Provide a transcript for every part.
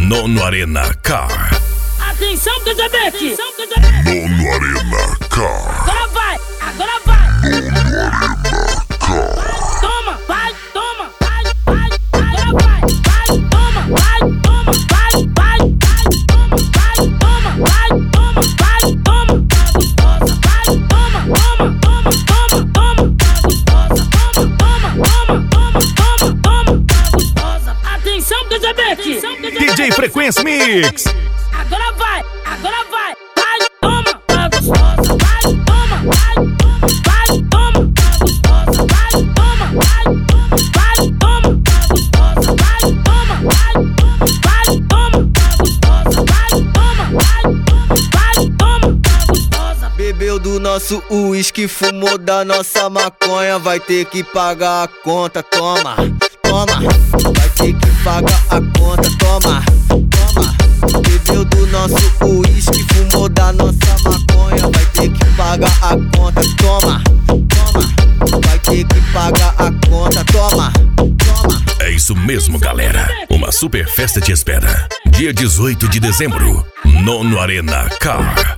Nono Arena Car. Atenção, DJBet! Nono Arena Car. Agora vai, agora vai! Nono Arena Car. Toma, vai, toma, vai, vai, agora vai, vai, toma, vai, toma, vai, vai, vai, toma, vai, toma, vai, toma, vai, toma, gostosa, vai, toma, toma, toma, toma, toma, gostosa, toma, toma, toma, toma, toma, gostosa. Atenção, DJBet! DJ Frequência Mix. Agora vai, vai, toma, tá gostosa, vai, toma, vai, toma, tá gostosa, vai, toma, vai, toma, tá gostosa, vai, toma, vai, toma, tá gostosa, vai, toma, vai, toma, tá gostosa. Bebeu do nosso uísque, fumou da nossa maconha, vai ter que pagar a conta, toma, toma, vai ter que pagar a conta, toma, toma. Bebeu do nosso uísque, fumou da nossa maconha, vai ter que pagar a conta, toma, toma, vai ter que pagar a conta, toma, toma. É isso mesmo, galera. Uma super festa te espera. Dia 18 de dezembro, Nono Arena Car.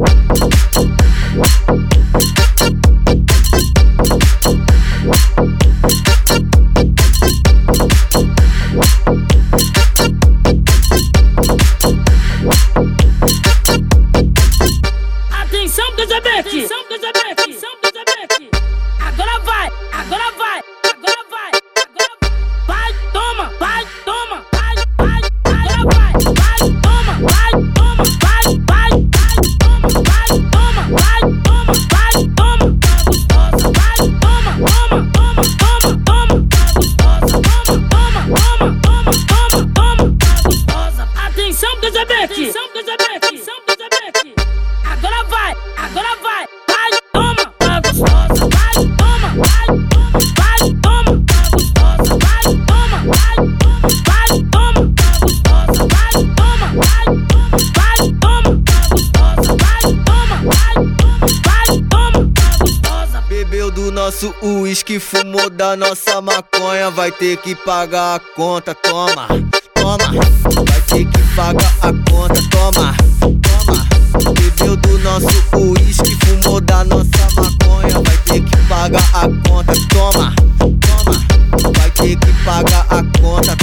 Atenção, DJBet! Agora vai, agora vai, agora vai, agora vai. Vai, toma, vai, toma, vai, vai, agora vai, vai, toma, vai, toma, vai, vai, toma, vai, toma, vai, toma, vai, toma, tá gostosa, vai, toma, toma, toma, toma, toma, tá gostosa, toma, toma, toma, toma, toma, tá gostosa. Atenção, DJBet! Agora vai, vai, toma, tá gostosa, vai, toma, vai, toma, tá gostosa, vai, toma, vai, toma, tá gostosa, vai, toma, vai, toma, tá gostosa, vai, toma, vai, toma, tá gostosa. Bebeu do nosso uísque, fumou da nossa maconha, vai ter que pagar a conta, toma, toma, vai ter que pagar a conta, toma, toma. Bebeu do nosso uísque, fumou da nossa maconha, vai ter que pagar a conta, toma, toma, vai ter que pagar a conta,